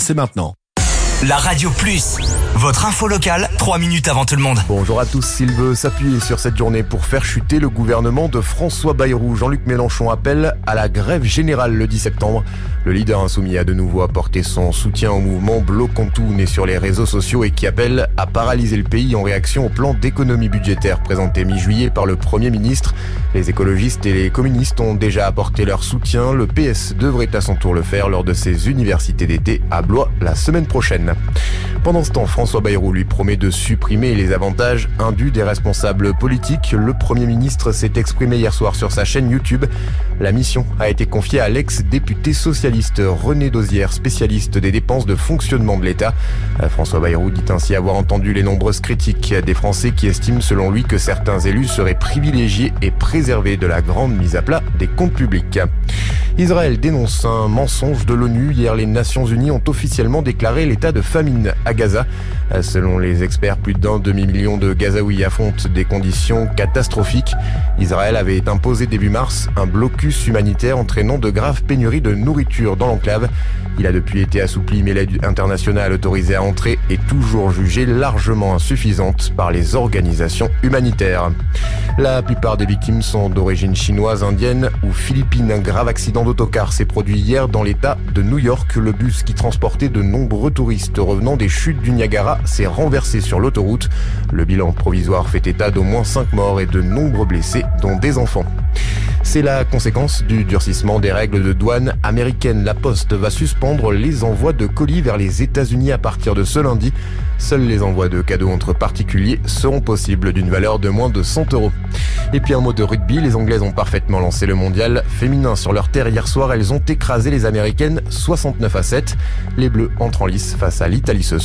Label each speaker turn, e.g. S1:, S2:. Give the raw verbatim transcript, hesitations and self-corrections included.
S1: c'est maintenant.
S2: La Radio Plus, votre info locale, trois minutes avant tout le monde.
S3: Bonjour à tous, s'il veut s'appuyer sur cette journée pour faire chuter le gouvernement de François Bayrou, Jean-Luc Mélenchon appelle à la grève générale le dix septembre. Le leader insoumis a de nouveau apporté son soutien au mouvement Bloquons tout né sur les réseaux sociaux et qui appelle à paralyser le pays en réaction au plan d'économie budgétaire présenté mi-juillet par le Premier ministre. Les écologistes et les communistes ont déjà apporté leur soutien. Le P S devrait à son tour le faire lors de ses universités d'été à Blois la semaine prochaine. Pendant ce temps, François Bayrou lui promet de supprimer les avantages indus des responsables politiques. Le Premier ministre s'est exprimé hier soir sur sa chaîne YouTube. La mission a été confiée à l'ex-député socialiste René Dosière, spécialiste des dépenses de fonctionnement de l'État. François Bayrou dit ainsi avoir entendu les nombreuses critiques des Français qui estiment selon lui que certains élus seraient privilégiés et préservés de la grande mise à plat des comptes publics. Israël dénonce un mensonge de l'ONU. Hier, les Nations Unies ont officiellement déclaré l'état de famine à Gaza. Selon les experts, plus d'un demi-million de Gazaouis affrontent des conditions catastrophiques. Israël avait imposé début mars un blocus humanitaire entraînant de graves pénuries de nourriture dans l'enclave. Il a depuis été assoupli, mais l'aide internationale autorisée à entrer est toujours jugée largement insuffisante par les organisations humanitaires. La plupart des victimes sont d'origine chinoise, indienne ou philippine. Un grave accident d'autocar s'est produit hier dans l'état de New York. Le bus qui transportait de nombreux touristes revenant des chutes du Niagara s'est renversé sur l'autoroute. Le bilan provisoire fait état d'au moins cinq morts et de nombreux blessés, dont des enfants. C'est la conséquence du durcissement des règles de douane américaines. La Poste va suspendre les envois de colis vers les États-Unis à partir de ce lundi. Seuls les envois de cadeaux entre particuliers seront possibles d'une valeur de moins de cent euros. Et puis un mot de rugby, les Anglaises ont parfaitement lancé le mondial féminin sur leur terre hier soir. Elles ont écrasé les Américaines soixante-neuf à sept. Les Bleus entrent en lice face à l'Italie ce soir.